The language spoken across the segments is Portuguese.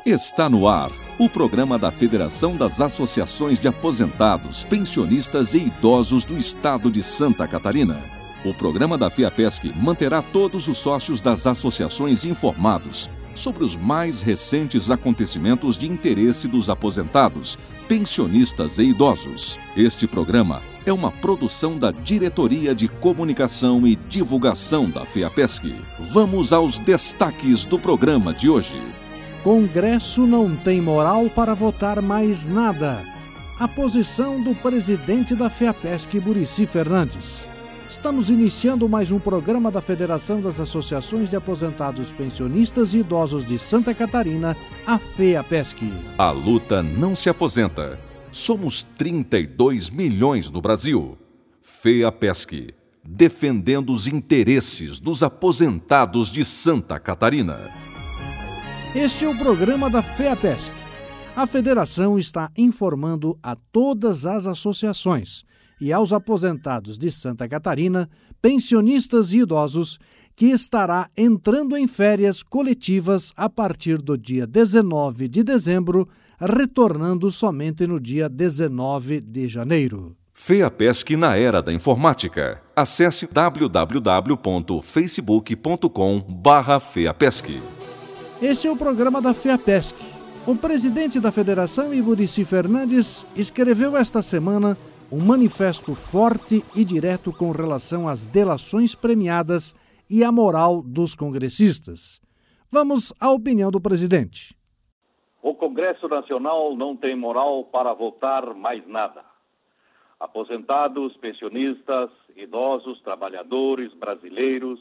Está no ar o programa da Federação das Associações de Aposentados, Pensionistas e Idosos do Estado de Santa Catarina. O programa da FEAPESC manterá todos os sócios das associações informados sobre os mais recentes acontecimentos de interesse dos aposentados, pensionistas e idosos. Este programa é uma produção da Diretoria de Comunicação e Divulgação da FEAPESC. Vamos aos destaques do programa de hoje. Congresso não tem moral para votar mais nada. A posição do presidente da FEAPESC, Muricy Fernandes. Estamos iniciando mais um programa da Federação das Associações de Aposentados, Pensionistas e Idosos de Santa Catarina, a FEAPESC. A luta não se aposenta. Somos 32 milhões no Brasil. FEAPESC, defendendo os interesses dos aposentados de Santa Catarina. Este é o programa da FEAPESC. A federação está informando a todas as associações e aos aposentados de Santa Catarina, pensionistas e idosos, que estará entrando em férias coletivas a partir do dia 19 de dezembro, retornando somente no dia 19 de janeiro. FEAPESC na era da informática. Acesse www.facebook.com/FEAPESC. Este é o programa da FEAPESC. O presidente da federação, Muricy Fernandes, escreveu esta semana um manifesto forte e direto com relação às delações premiadas e à moral dos congressistas. Vamos à opinião do presidente. O Congresso Nacional não tem moral para votar mais nada. Aposentados, pensionistas, idosos, trabalhadores, brasileiros.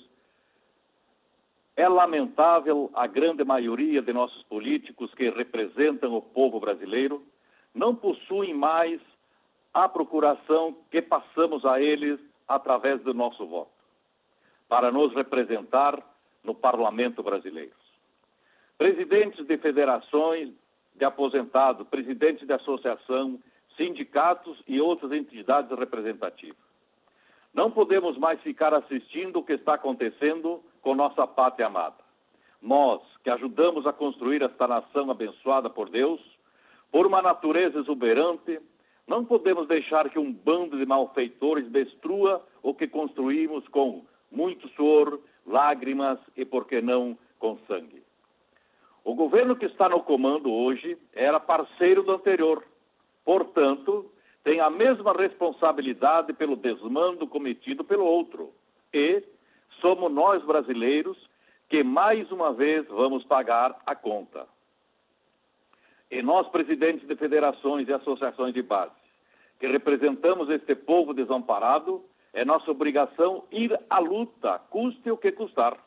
É lamentável a grande maioria de nossos políticos que representam o povo brasileiro não possuem mais a procuração que passamos a eles através do nosso voto, para nos representar no Parlamento brasileiro. Presidentes de federações de aposentados, presidentes de associação, sindicatos e outras entidades representativas. Não podemos mais ficar assistindo o que está acontecendo com nossa pátria amada. Nós, que ajudamos a construir esta nação abençoada por Deus, por uma natureza exuberante, não podemos deixar que um bando de malfeitores destrua o que construímos com muito suor, lágrimas e, por que não, com sangue. O governo que está no comando hoje era parceiro do anterior. Portanto, tem a mesma responsabilidade pelo desmando cometido pelo outro. E somos nós brasileiros que mais uma vez vamos pagar a conta. E nós, presidentes de federações e associações de base, que representamos este povo desamparado, é nossa obrigação ir à luta, custe o que custar.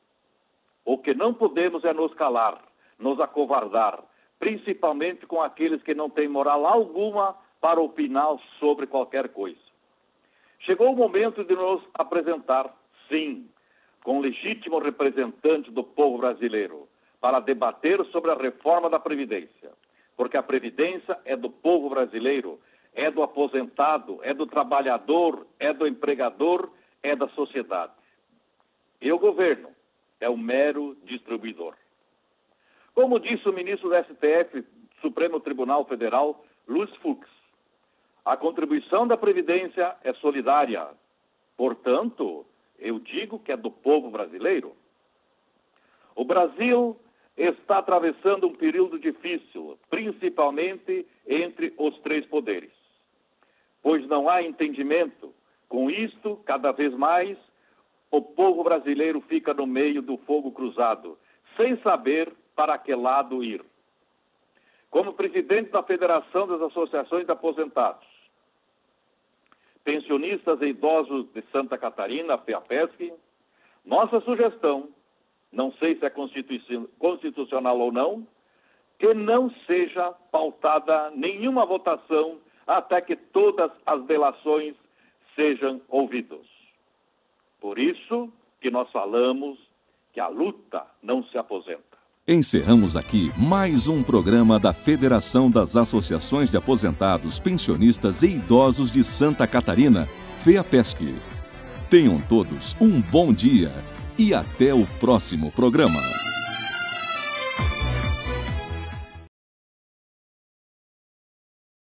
O que não podemos é nos calar, nos acovardar, principalmente com aqueles que não têm moral alguma para opinar sobre qualquer coisa. Chegou o momento de nos apresentar, sim, com legítimo representante do povo brasileiro, para debater sobre a reforma da Previdência, porque a Previdência é do povo brasileiro, é do aposentado, é do trabalhador, é do empregador, é da sociedade. E o governo é o mero distribuidor. Como disse o ministro do STF, Supremo Tribunal Federal, Luiz Fux, a contribuição da Previdência é solidária. Portanto, eu digo que é do povo brasileiro. O Brasil está atravessando um período difícil, principalmente entre os três poderes, pois não há entendimento. Com isto, cada vez mais, o povo brasileiro fica no meio do fogo cruzado, sem saber para que lado ir. Como presidente da Federação das Associações de Aposentados, Pensionistas e Idosos de Santa Catarina, a FEAPESC, nossa sugestão, não sei se é constitucional ou não, que não seja pautada nenhuma votação até que todas as delações sejam ouvidas. Por isso que nós falamos que a luta não se aposenta. Encerramos aqui mais um programa da Federação das Associações de Aposentados, Pensionistas e Idosos de Santa Catarina, FEAPESC. Tenham todos um bom dia e até o próximo programa.